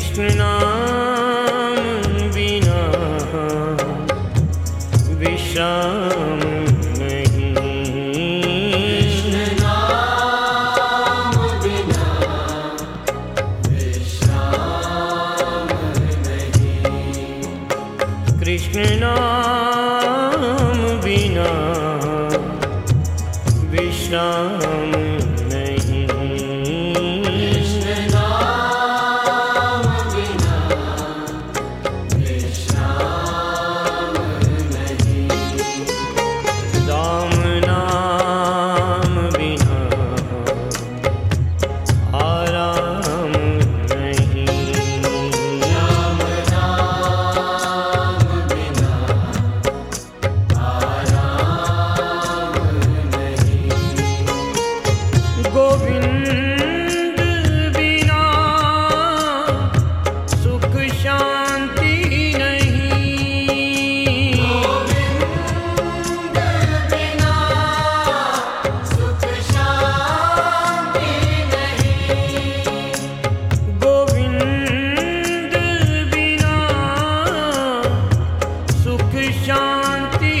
कृष्ण नाम बिना विश्राम नहीं। कृष्ण नाम बिना विश्राम नहीं। कृष्ण नाम बिना विश्राम नहीं। कृष्ण नाम बिना विश्राम नहीं। राम नाम बिना आराम नहीं। राम नाम बिना आराम नहीं। गोविंद बिना सुख शांति नहीं। गोविंद बिना सुख शांति नहीं। गोविंद बिना सुख शांति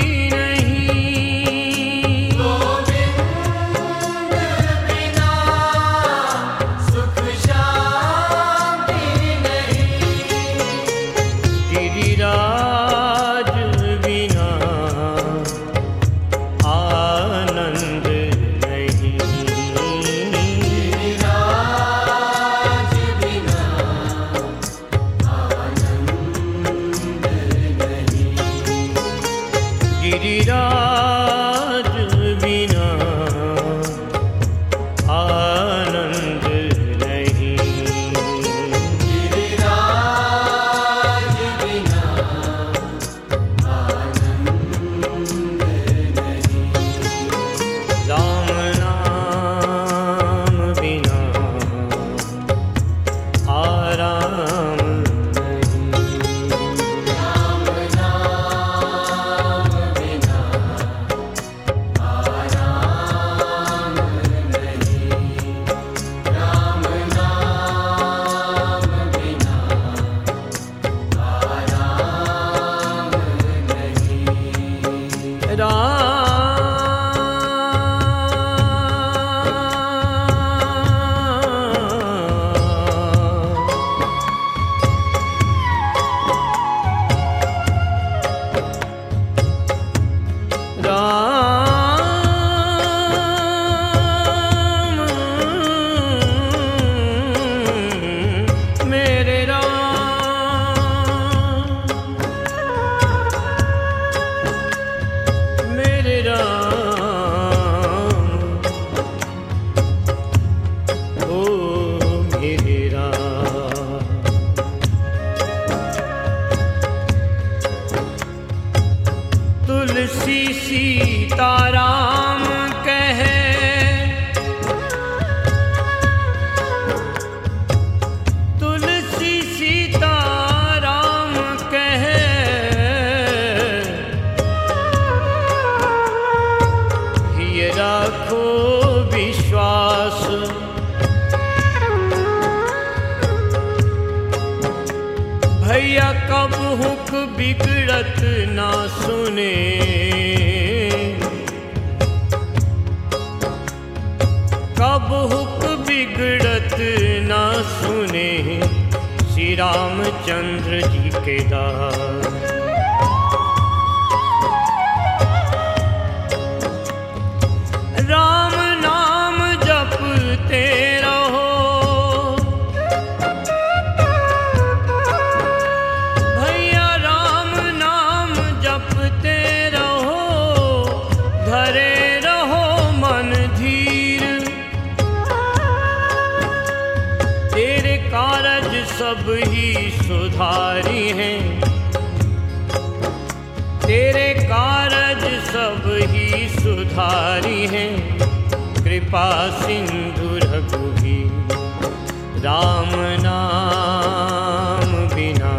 नहीं। गोविंद बिना सुख शांति नहीं। गिरिराज बिना आनंद नहीं। गिरिराज बिना आनंद नहीं। गिरिराज बिना आनंद नहीं। गिरिराज बिना आनंद नहीं। राम नाम बिना आराम नहीं। राम नाम बिना आराम नहीं। राम नाम बिना आराम नहीं। राम मेरे राम ओ मेरे राम। तुलसी सीताराम कहे तुलसी सीताराम कहे ये रखो विश्वास भैया कब हुक बिगड़त ना सुने। कब हुक बिगड़त ना सुने श्री रामचंद्र जी के दास। राम नाम जपते रहो भैया राम नाम जपते रहो। धरे रहो मन धीर तेरे कारज सब ही सुधारी हैं। तेरे कारज सब ही सुधारी हैं। कृपा सिंधु रघुवीर राम नाम बिना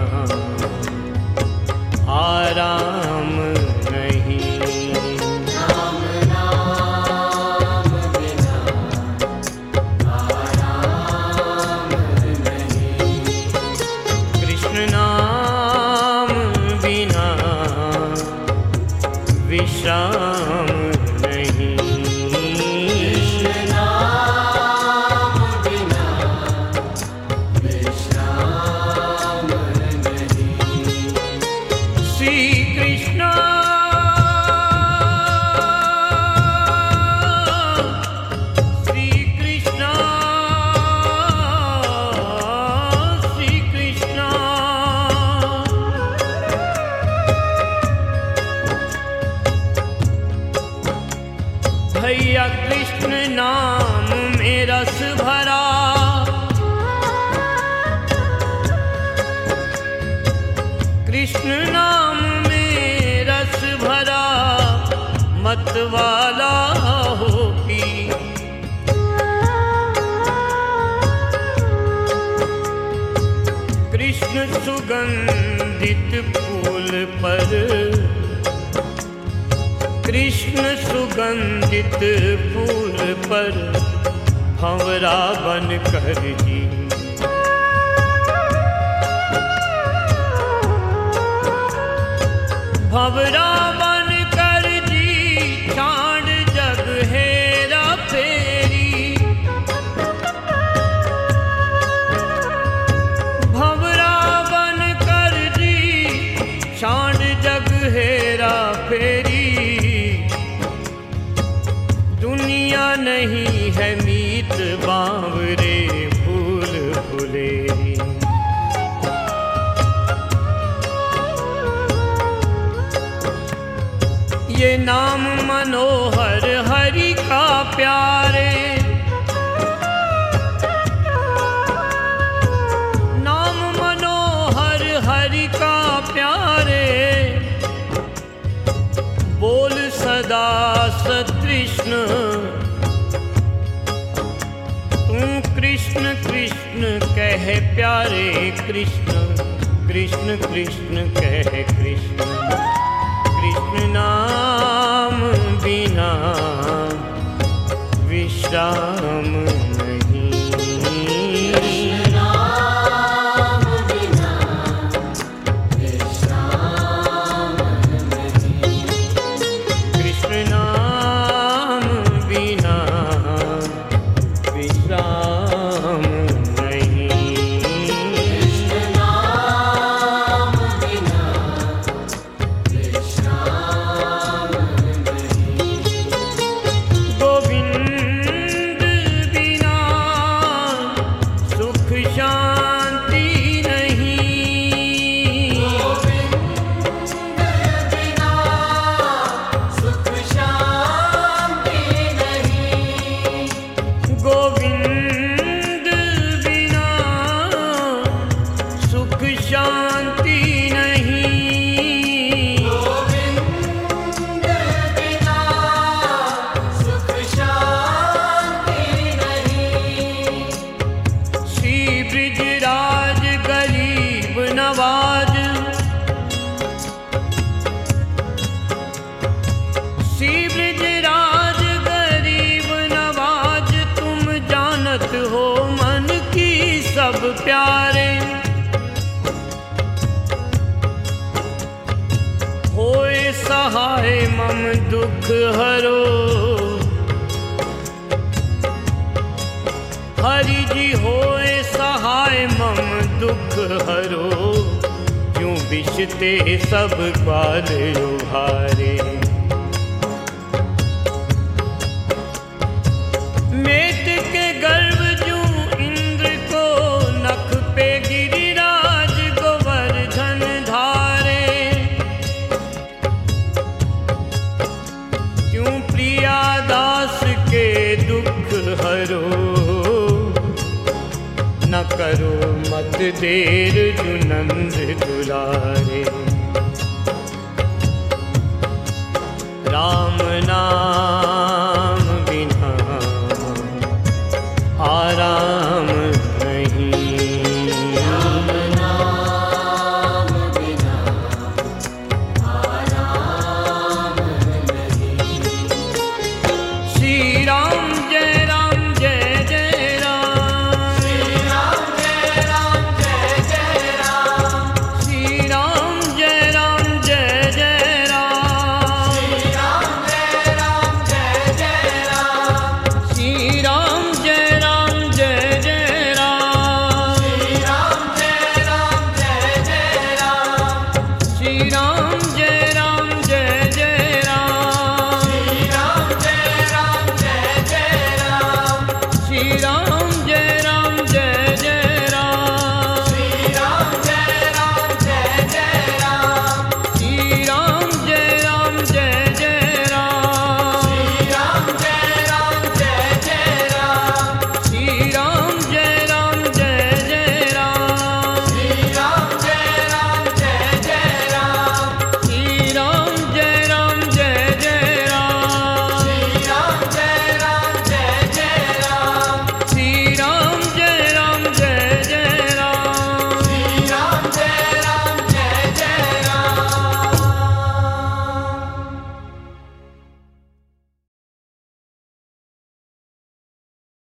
आराम नहीं। राम नाम बिना आराम नहीं। मतवाला हो पी। कृष्ण सुगंधित फूल पर, कृष्ण सुगंधित फूल पर भंवरा बन कर जी। भंवरा बन कर जी चांद जग हेरा फेरी। भंवरा बन कर जी चांद जग हेरा फेरी। दुनिया नहीं है मीत बांवरे फूल फुलेरी। ये नाम मनोहर हरि का प्यारे, नाम मनोहर हरि का प्यारे। बोल सदा सतृष्ण तू कृष्ण कृष्ण कह प्यारे। कृष्ण कृष्ण कृष्ण कह कृष्ण। कृष्ण नाम बिना विश्राम नहीं। कृष्ण नाम बिना विश्राम नहीं। कृष्ण नाम बिना विश्राम नहीं। कृष्ण नाम बिना विश्राम नहीं। गोविंद बिना सुख शांति नहीं। गोविंद बिना सुख शांति नहीं। गोविंद बिना सुख शांति नहीं। गोविंद बिना सुख शांति नहीं। श्री ब्रिजराज गरीब नवाज, श्री ब्रिजराज गरीब नवाज। तुम जानत हो मन की सब प्यारे। होए सहाय मम दुख हरो। हरि जी होए सहाय मम दुख हरो। क्यों बिशते सब ग्वाल उभारे। मेट के गर्भ जू इंद्र को नख पे गिरिराज गोवर्धन धारे। क्यों प्रिया दास के दुख हरो। न करो मत देर जु नंद दुलारे। राम नाम